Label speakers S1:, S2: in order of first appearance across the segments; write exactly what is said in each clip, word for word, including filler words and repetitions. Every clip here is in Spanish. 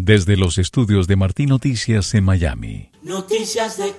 S1: Desde los estudios de Martín Noticias en Miami.
S2: Noticias de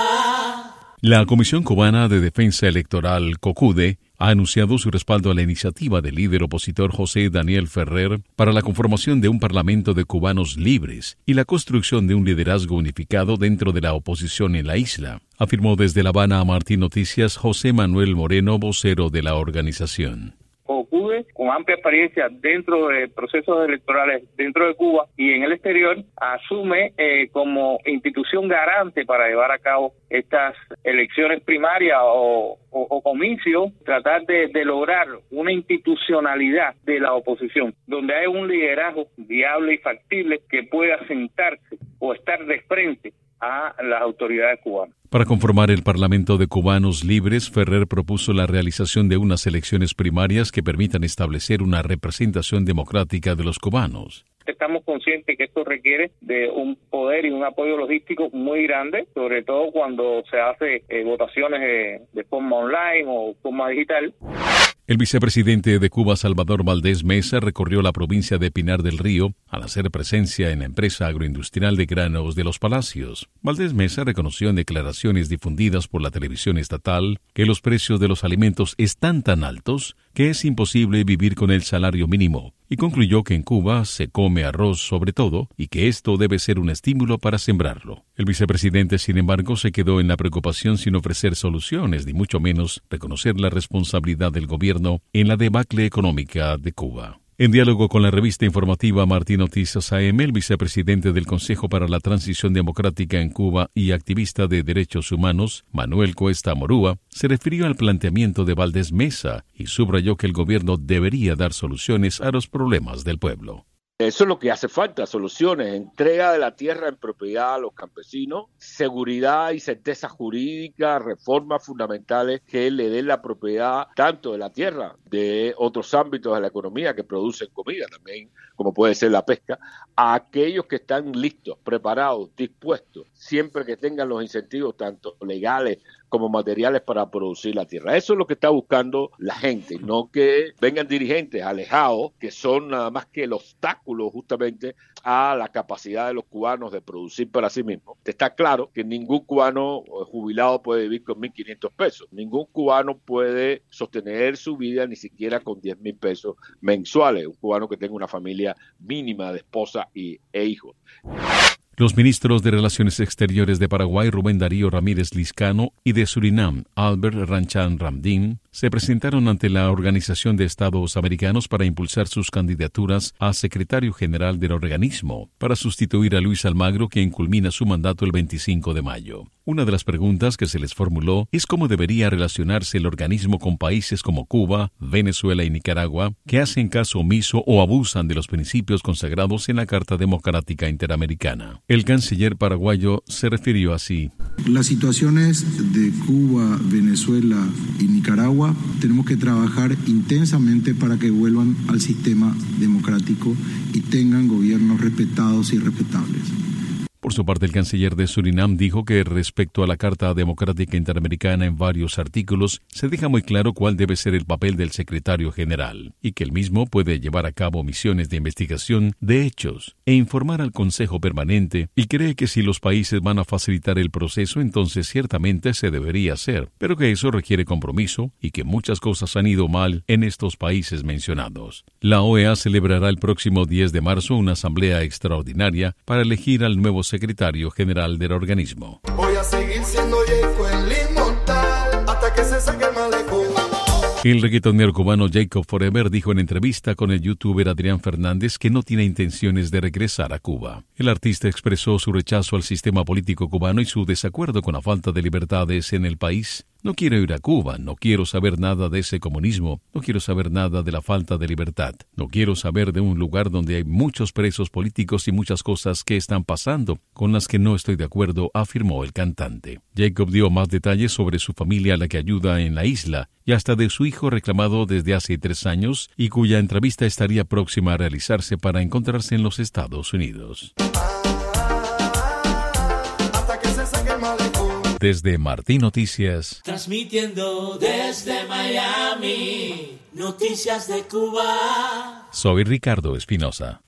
S2: Cuba.
S1: La Comisión Cubana de Defensa Electoral, COCUDE, ha anunciado su respaldo a la iniciativa del líder opositor José Daniel Ferrer para la conformación de un parlamento de cubanos libres y la construcción de un liderazgo unificado dentro de la oposición en la isla, afirmó desde La Habana a Martín Noticias José Manuel Moreno, vocero de la organización.
S3: COCUDE, con amplia experiencia dentro de procesos electorales dentro de Cuba y en el exterior, asume eh, como institución garante para llevar a cabo estas elecciones primarias o, o, o comicios, tratar de, de lograr una institucionalidad de la oposición, donde hay un liderazgo viable y factible que pueda sentarse o estar de frente a las autoridades cubanas.
S1: Para conformar el Parlamento de Cubanos Libres, Ferrer propuso la realización de unas elecciones primarias que permitan establecer una representación democrática de los cubanos.
S3: Estamos conscientes que esto requiere de un poder y un apoyo logístico muy grande, sobre todo cuando se hace eh, votaciones eh, de forma online o forma digital.
S1: El vicepresidente de Cuba, Salvador Valdés Mesa, recorrió la provincia de Pinar del Río al hacer presencia en la empresa agroindustrial de granos de Los Palacios. Valdés Mesa reconoció en declaraciones difundidas por la televisión estatal que los precios de los alimentos están tan altos que es imposible vivir con el salario mínimo, y concluyó que en Cuba se come arroz sobre todo y que esto debe ser un estímulo para sembrarlo. El vicepresidente, sin embargo, se quedó en la preocupación sin ofrecer soluciones, ni mucho menos reconocer la responsabilidad del gobierno en la debacle económica de Cuba. En diálogo con la revista informativa Martín Noticias A M, el vicepresidente del Consejo para la Transición Democrática en Cuba y activista de derechos humanos, Manuel Cuesta Morúa, se refirió al planteamiento de Valdés Mesa y subrayó que el gobierno debería dar soluciones a los problemas del pueblo.
S4: Eso es lo que hace falta, soluciones, entrega de la tierra en propiedad a los campesinos, seguridad y certeza jurídica, reformas fundamentales que le den la propiedad tanto de la tierra, de otros ámbitos de la economía que producen comida también, como puede ser la pesca, a aquellos que están listos, preparados, dispuestos, siempre que tengan los incentivos tanto legales como materiales para producir la tierra. Eso es lo que está buscando la gente, no que vengan dirigentes alejados, que son nada más que el obstáculo justamente a la capacidad de los cubanos de producir para sí mismos. Está claro que ningún cubano jubilado puede vivir con mil quinientos pesos. Ningún cubano puede sostener su vida ni siquiera con diez mil pesos mensuales. Un cubano que tenga una familia mínima de esposa y, e hijos.
S1: Los ministros de Relaciones Exteriores de Paraguay, Rubén Darío Ramírez Lizcano, y de Surinam, Albert Ranchan Ramdin, se presentaron ante la Organización de Estados Americanos para impulsar sus candidaturas a secretario general del organismo, para sustituir a Luis Almagro, quien culmina su mandato el veinticinco de mayo. Una de las preguntas que se les formuló es cómo debería relacionarse el organismo con países como Cuba, Venezuela y Nicaragua, que hacen caso omiso o abusan de los principios consagrados en la Carta Democrática Interamericana. El canciller paraguayo se refirió así.
S5: Las situaciones de Cuba, Venezuela y Nicaragua tenemos que trabajar intensamente para que vuelvan al sistema democrático y tengan gobiernos respetados y respetables.
S1: Por su parte, el canciller de Surinam dijo que respecto a la Carta Democrática Interamericana en varios artículos se deja muy claro cuál debe ser el papel del secretario general y que el mismo puede llevar a cabo misiones de investigación de hechos e informar al Consejo Permanente, y cree que si los países van a facilitar el proceso, entonces ciertamente se debería hacer, pero que eso requiere compromiso y que muchas cosas han ido mal en estos países mencionados. La O E A celebrará el próximo diez de marzo una asamblea extraordinaria para elegir al nuevo secretario general del organismo.
S2: Voy a seguir siendo Jacob el inmortal hasta que se saque el malecón.
S1: El reggaetonero cubano Jacob Forever dijo en entrevista con el youtuber Adrián Fernández que no tiene intenciones de regresar a Cuba. El artista expresó su rechazo al sistema político cubano y su desacuerdo con la falta de libertades en el país. No quiero ir a Cuba, no quiero saber nada de ese comunismo, no quiero saber nada de la falta de libertad, no quiero saber de un lugar donde hay muchos presos políticos y muchas cosas que están pasando con las que no estoy de acuerdo, afirmó el cantante. Jacob dio más detalles sobre su familia a la que ayuda en la isla y hasta de su hijo reclamado desde hace tres años y cuya entrevista estaría próxima a realizarse para encontrarse en los Estados Unidos. Desde Martín Noticias.
S2: Transmitiendo desde Miami, Noticias de Cuba.
S1: Soy Ricardo Espinosa.